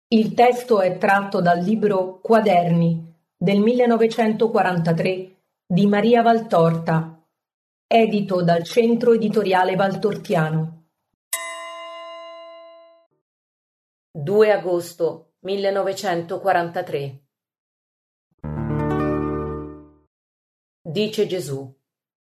Il testo è tratto dal libro Quaderni del 1943 di Maria Valtorta, edito dal Centro Editoriale Valtortiano. 2 agosto 1943. Dice Gesù: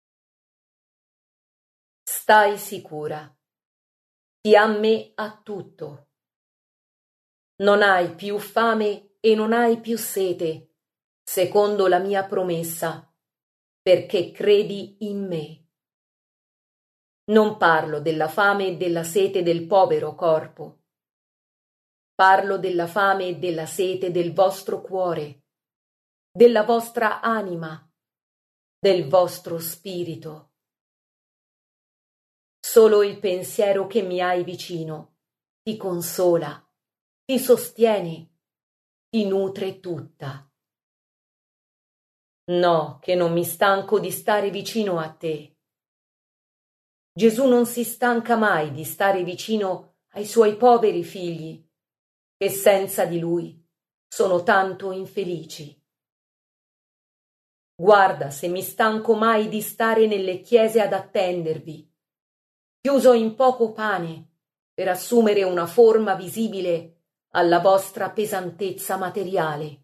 stai sicura, chi ha me ha tutto. Non hai più fame e non hai più sete, secondo la mia promessa, perché credi in me. Non parlo della fame e della sete del povero corpo. Parlo della fame e della sete del vostro cuore, della vostra anima, del vostro spirito. Solo il pensiero che mi hai vicino ti consola, ti sostiene, ti nutre tutta. No, che non mi stanco di stare vicino a te. Gesù non si stanca mai di stare vicino ai suoi poveri figli, che senza di lui sono tanto infelici. Guarda se mi stanco mai di stare nelle chiese ad attendervi, chiuso in poco pane, per assumere una forma visibile alla vostra pesantezza materiale.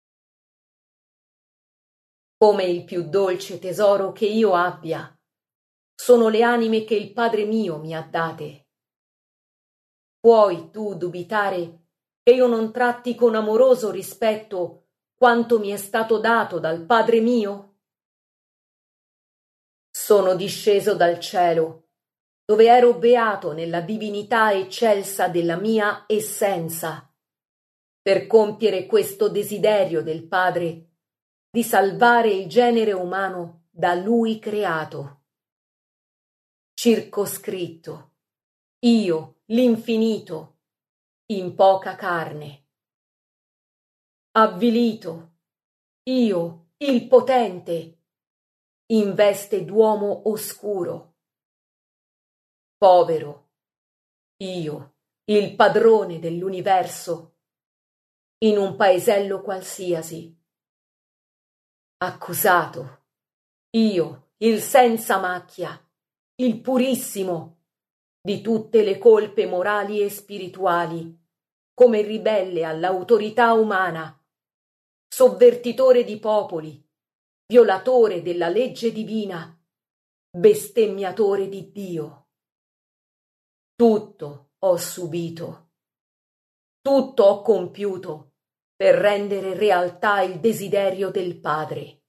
Come il più dolce tesoro che io abbia sono le anime che il Padre mio mi ha date. Puoi tu dubitare che io non tratti con amoroso rispetto quanto mi è stato dato dal Padre mio? Sono disceso dal cielo, dove ero beato nella divinità eccelsa della mia essenza, per compiere questo desiderio del Padre di salvare il genere umano da Lui creato. Circoscritto, io, l'infinito, in poca carne. Avvilito, io, il potente, in veste d'uomo oscuro. Povero, io, il padrone dell'universo, in un paesello qualsiasi. Accusato, io, il senza macchia, il purissimo, di tutte le colpe morali e spirituali, come ribelle all'autorità umana, sovvertitore di popoli, violatore della legge divina, bestemmiatore di Dio. Tutto ho subito, tutto ho compiuto per rendere realtà il desiderio del Padre.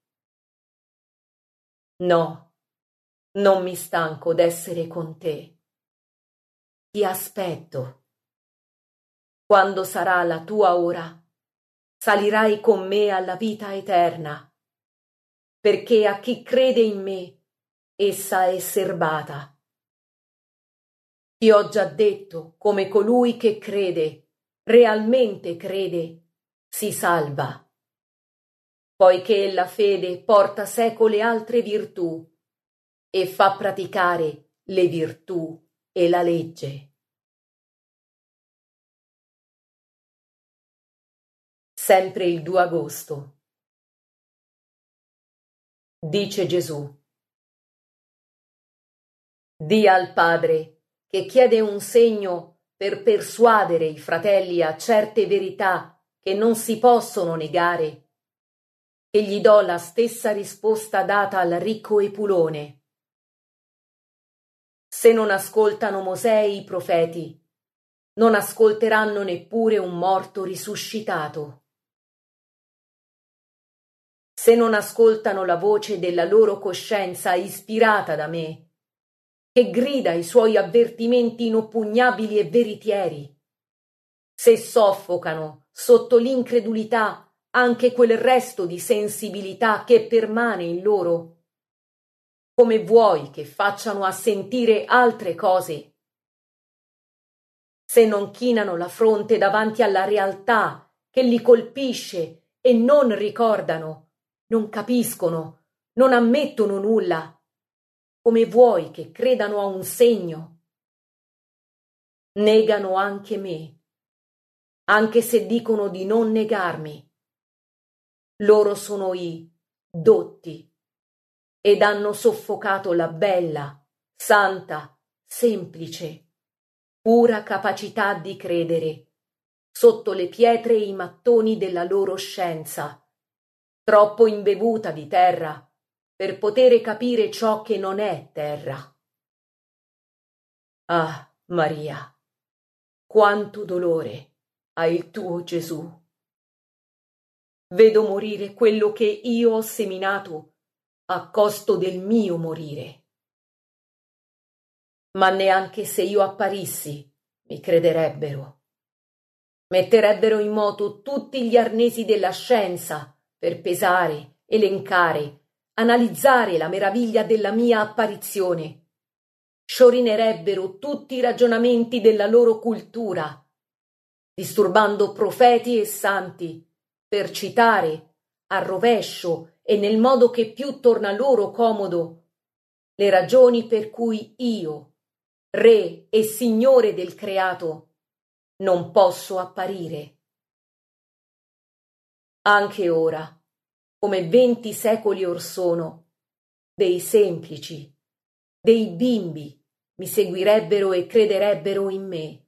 No, non mi stanco d'essere con te. Ti aspetto. Quando sarà la tua ora, salirai con me alla vita eterna, perché a chi crede in me, essa è serbata. Ti ho già detto come colui che crede, realmente crede, si salva, poiché la fede porta seco le altre virtù e fa praticare le virtù e la legge. Sempre il 2 agosto. Dice Gesù: di al Padre che chiede un segno per persuadere i fratelli a certe verità che non si possono negare, che gli do la stessa risposta data al ricco Epulone. Se non ascoltano Mosè e i profeti, non ascolteranno neppure un morto risuscitato. Se non ascoltano la voce della loro coscienza ispirata da me, che grida i suoi avvertimenti inoppugnabili e veritieri, se soffocano sotto l'incredulità anche quel resto di sensibilità che permane in loro, come vuoi che facciano a sentire altre cose? Se non chinano la fronte davanti alla realtà che li colpisce e non ricordano, non capiscono, non ammettono nulla, come vuoi che credano a un segno? Negano anche me, anche se dicono di non negarmi. Loro sono i dotti ed hanno soffocato la bella, santa, semplice, pura capacità di credere sotto le pietre e i mattoni della loro scienza, troppo imbevuta di terra per poter capire ciò che non è terra. Ah, Maria, quanto dolore ha il tuo Gesù. Vedo morire quello che io ho seminato a costo del mio morire. Ma neanche se io apparissi mi crederebbero. Metterebbero in moto tutti gli arnesi della scienza per pesare, elencare, analizzare la meraviglia della mia apparizione. Sciorinerebbero tutti i ragionamenti della loro cultura, disturbando profeti e santi per citare a rovescio e nel modo che più torna loro comodo le ragioni per cui io, Re e Signore del creato, non posso apparire. Anche ora, come 20 secoli or sono, dei semplici, dei bimbi mi seguirebbero e crederebbero in me.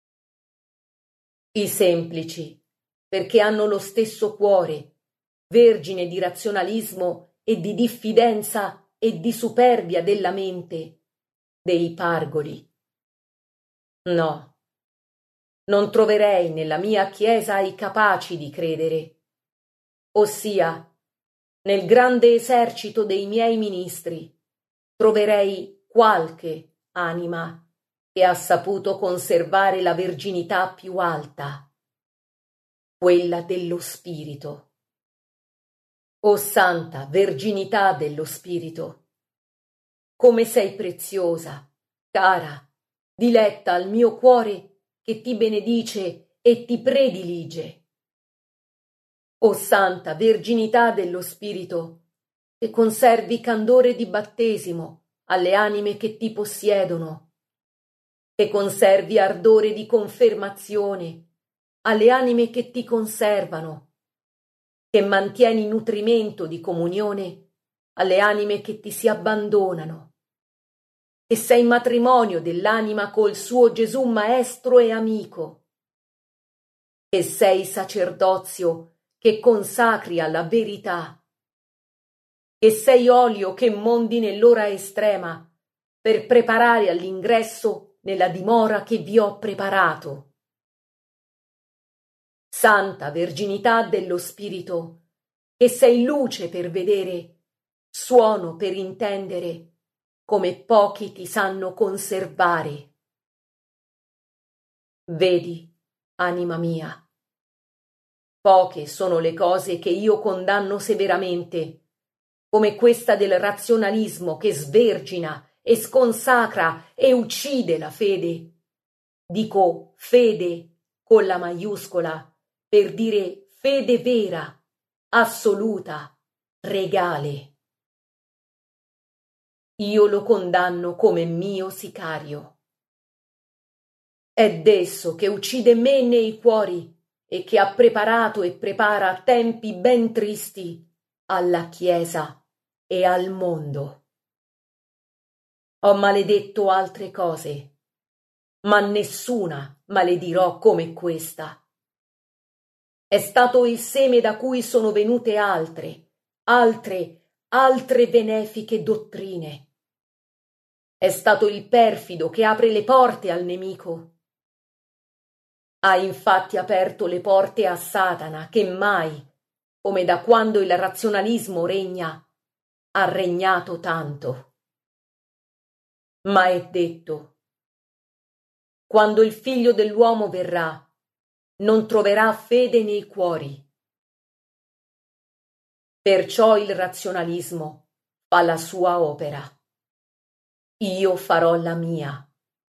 I semplici, perché hanno lo stesso cuore, vergine di razionalismo e di diffidenza e di superbia della mente, dei pargoli. No, non troverei nella mia Chiesa i capaci di credere, ossia, nel grande esercito dei miei ministri, troverei qualche anima che ha saputo conservare la verginità più alta, quella dello spirito. O santa verginità dello spirito, come sei preziosa, cara, diletta al mio cuore che ti benedice e ti predilige. O santa verginità dello spirito, che conservi candore di battesimo alle anime che ti possiedono, che conservi ardore di confermazione alle anime che ti conservano, che mantieni nutrimento di comunione alle anime che ti si abbandonano, che sei matrimonio dell'anima col suo Gesù maestro e amico, che sei sacerdozio che consacri alla verità, che sei olio che mondi nell'ora estrema per preparare all'ingresso nella dimora che vi ho preparato. Santa verginità dello spirito, che sei luce per vedere, suono per intendere, come pochi ti sanno conservare. Vedi, anima mia, poche sono le cose che io condanno severamente, come questa del razionalismo che svergina e sconsacra e uccide la fede. Dico fede con la maiuscola, per dire fede vera, assoluta, regale. Io lo condanno come mio sicario. È d'esso che uccide me nei cuori e che ha preparato e prepara tempi ben tristi alla Chiesa e al mondo. Ho maledetto altre cose, ma nessuna maledirò come questa. È stato il seme da cui sono venute altre benefiche dottrine. È stato il perfido che apre le porte al nemico. Ha infatti aperto le porte a Satana, che mai, come da quando il razionalismo regna, ha regnato tanto. Ma è detto: quando il figlio dell'uomo verrà, non troverà fede nei cuori. Perciò il razionalismo fa la sua opera. Io farò la mia.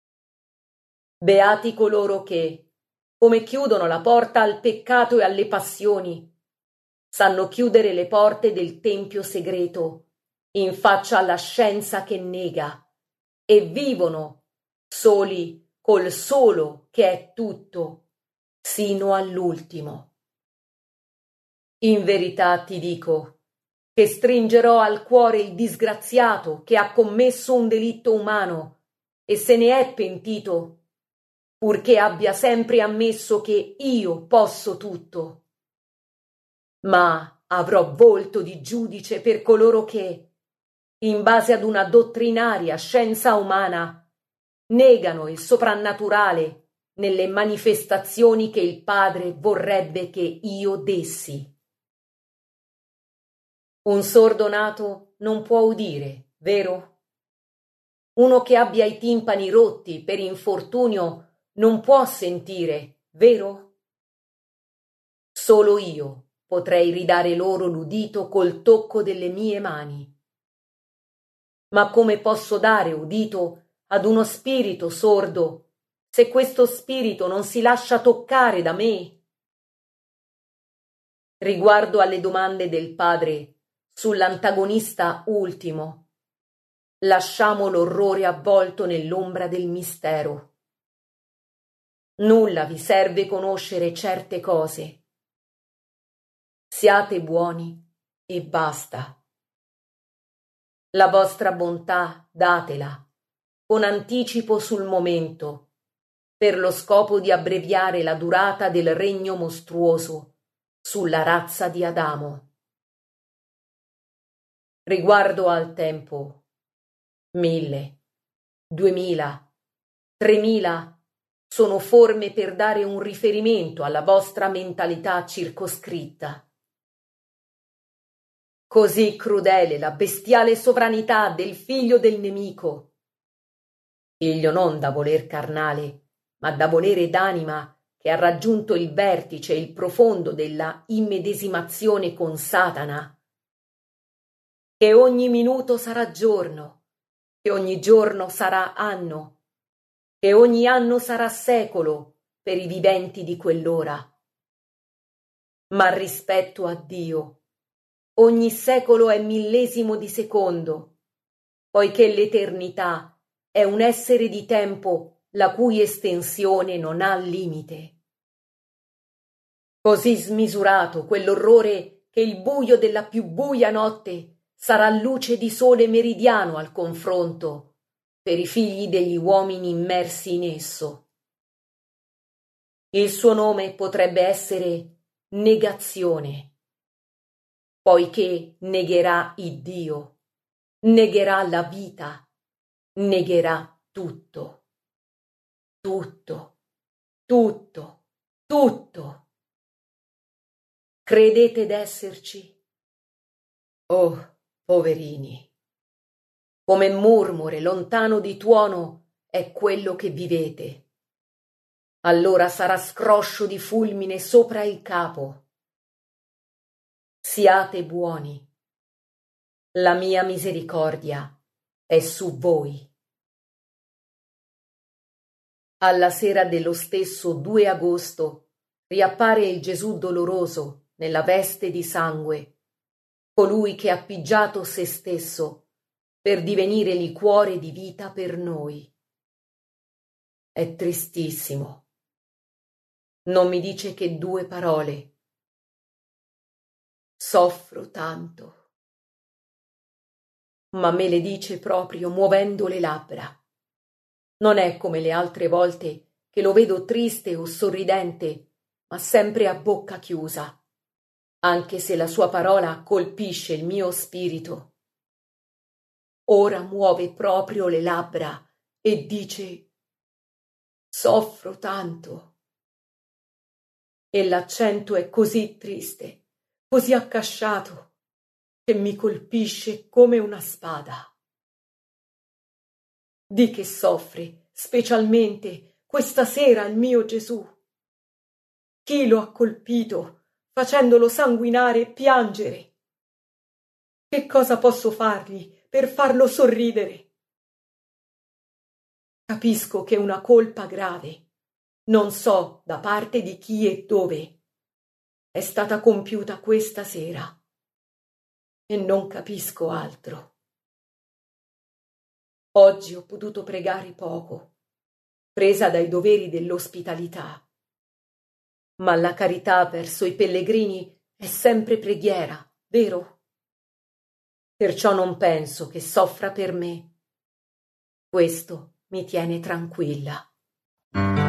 Beati coloro che, come chiudono la porta al peccato e alle passioni, sanno chiudere le porte del tempio segreto in faccia alla scienza che nega e vivono soli col solo che è tutto, sino all'ultimo. In verità ti dico che stringerò al cuore il disgraziato che ha commesso un delitto umano e se ne è pentito, purché abbia sempre ammesso che io posso tutto. Ma avrò volto di giudice per coloro che, in base ad una dottrinaria scienza umana, negano il soprannaturale nelle manifestazioni che il Padre vorrebbe che io dessi. Un sordo nato non può udire, vero? Uno che abbia i timpani rotti per infortunio non può sentire, vero? Solo io potrei ridare loro l'udito col tocco delle mie mani. Ma come posso dare udito ad uno spirito sordo se questo spirito non si lascia toccare da me? Riguardo alle domande del padre sull'antagonista ultimo, lasciamo l'orrore avvolto nell'ombra del mistero. Nulla vi serve conoscere certe cose. Siate buoni e basta. La vostra bontà datela, con anticipo sul momento, per lo scopo di abbreviare la durata del regno mostruoso sulla razza di Adamo. Riguardo al tempo, 1000, 2000, 3000 sono forme per dare un riferimento alla vostra mentalità circoscritta. Così crudele la bestiale sovranità del figlio del nemico, figlio non da voler carnale, ma da volere d'anima che ha raggiunto il vertice e il profondo della immedesimazione con Satana, che ogni minuto sarà giorno, che ogni giorno sarà anno, che ogni anno sarà secolo per i viventi di quell'ora. Ma rispetto a Dio, ogni secolo è millesimo di secondo, poiché l'eternità è un essere di tempo la cui estensione non ha limite. Così smisurato quell'orrore che il buio della più buia notte sarà luce di sole meridiano al confronto per i figli degli uomini immersi in esso. Il suo nome potrebbe essere negazione, poiché negherà il Dio, negherà la vita, negherà tutto, tutto, tutto, tutto. Credete d'esserci? Oh, poverini, come murmure lontano di tuono è quello che vivete. Allora sarà scroscio di fulmine sopra il capo. Siate buoni. La mia misericordia è su voi. Alla sera dello stesso 2 agosto riappare il Gesù doloroso nella veste di sangue, colui che ha pigiato se stesso per divenire liquore di vita per noi. È tristissimo. Non mi dice che 2 parole. Soffro tanto. Ma me le dice proprio muovendo le labbra. Non è come le altre volte che lo vedo triste o sorridente, ma sempre a bocca chiusa, anche se la sua parola colpisce il mio spirito. Ora muove proprio le labbra e dice: soffro tanto. E l'accento è così triste, così accasciato, che mi colpisce come una spada. Di che soffre specialmente questa sera il mio Gesù? Chi lo ha colpito, facendolo sanguinare e piangere? Che cosa posso fargli per farlo sorridere? Capisco che una colpa grave, non so da parte di chi e dove, è stata compiuta questa sera. E non capisco altro. Oggi ho potuto pregare poco, presa dai doveri dell'ospitalità. Ma la carità verso i pellegrini è sempre preghiera, vero? Perciò non penso che soffra per me. Questo mi tiene tranquilla.